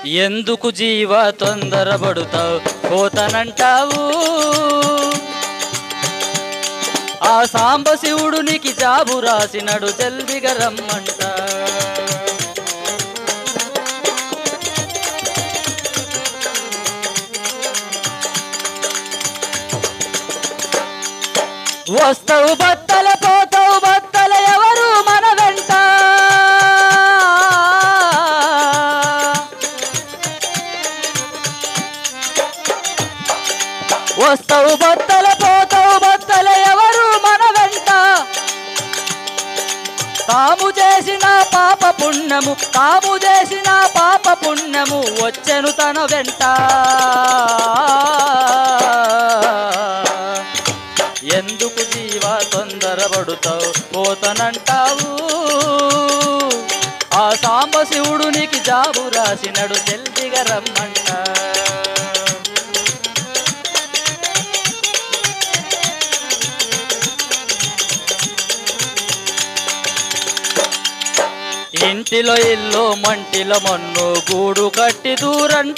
ఎందుకు జీవ తొందరపడుతావు పోతనంటావు ఆ సాంబశివుడు నీకి జాబు రాసినడు జల్దిగా రమ్మంట వస్తావు బత్తల పోతావు బత్తల ఎవరు మన వెంట వస్తావు బత్తల పోతావు బత్తల ఎవరు మన వెంట తాము చేసిన పాప పుణ్యము వచ్చెను తన వెంట ఎందుకు జీవ తొందరపడుతావు పోతనంటావు ఆ సాంబశివుడు నీకి జాబు రాసినడు జల్దిగా రమ్మంట ఇంటిలో ఇల్లు మంటిలో మన్ను గూడు కట్టి దూరంట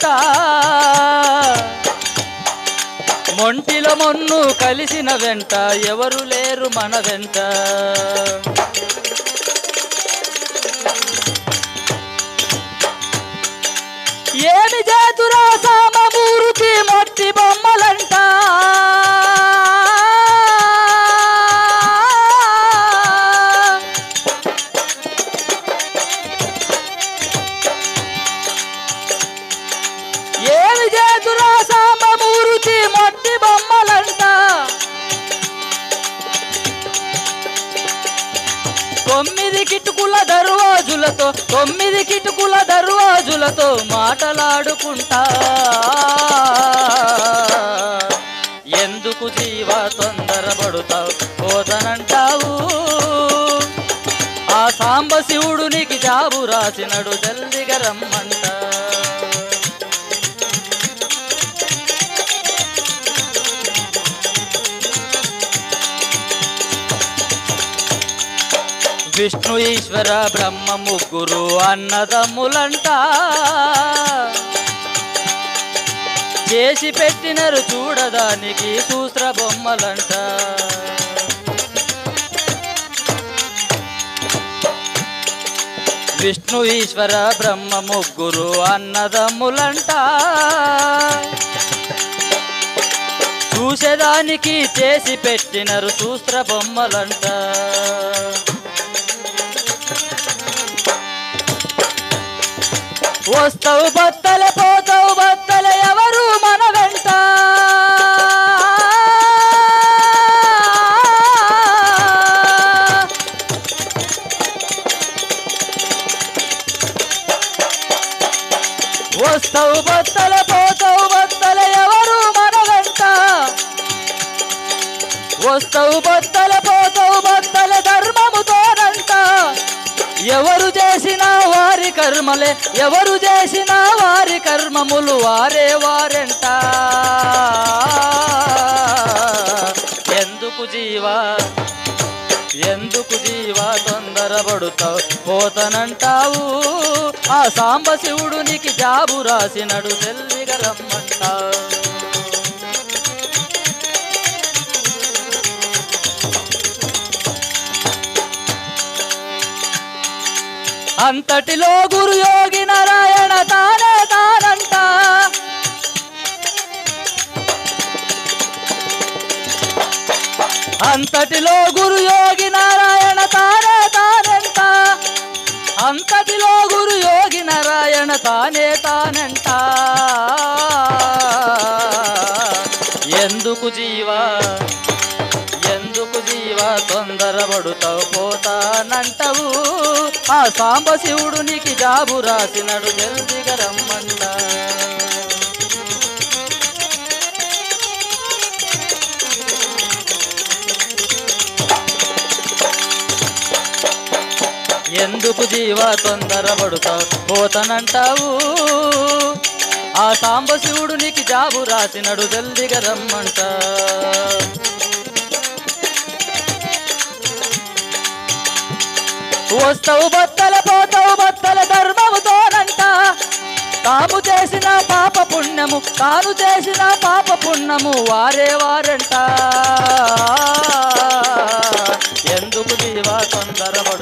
మొంటిలో మొన్ను కలిసిన వెంట ఎవరు లేరు మన వెంట ఏమి చేతురా సామమూరుకి మొట్టి బొమ్మలంట ఏమి చేతురా సామమూరుకి మొట్టి బొమ్మలంట తొమ్మిది కిటుకుల దర్వాజులతో మాటలాడుకుంటా ఎందుకు జీవ తొందరపడుతావు పోతనంటావు ఆ సాంబశివుడు నీకి జాబు రాసినడు జల్దిగా రమ్మంట విష్ణు ఈశ్వర బ్రహ్మ ముగ్గురు అన్నదమ్ములంట చేసి పెట్టినరు చూడడానికి సూత్ర బొమ్మలంట విష్ణు ఈశ్వర బ్రహ్మ ముగ్గురు అన్నదమ్ములంట చూసేదానికి చేసి పెట్టినరు సూత్ర బొమ్మలంట వస్తావు బత్తల పోతావు బత్తల ఎవరు మన వెంట వస్తావు బత్తల పోతావు బత్తల ఎవరు మన వెంట వస్తావు బత్తల పోతావు బత్తల ధర్మముతోనంట ఎవరు చేసిన వారి కర్మలే ఎవరు చేసిన వారి కర్మములు వారే వారెంట ఎందుకు జీవ తొందరపడుతావు పోతనంటావు ఆ సాంబశివుడు నీకి జాబు రాసినడు జల్దిగా రమ్మంట అంతటిలో గురు యోగి నారాయణ తానే తానంట అంతటిలో గురు యోగి నారాయణ తానే తానంట అంతటిలో గురు యోగి నారాయణ తానే తానంట ఎందుకు జీవ తొందరపడుతావు పోతానంటావు ఆ సాంబశివుడు నీకి జాబు రాసినడు జల్దిగా రమ్మంట ఎందుకు జీవ తొందరపడుతావు పోతానంటావు ఆ సాంబశివుడు నీకి జాబు రాసినడు జల్దిగా రమ్మంట వస్తావు బత్తల పోతావు బత్తల ధర్మముతోనంట తాము చేసిన పాప పుణ్యము తాను చేసిన పాప పుణ్యము వారే వారంట ఎందుకు జీవా తొందరపడు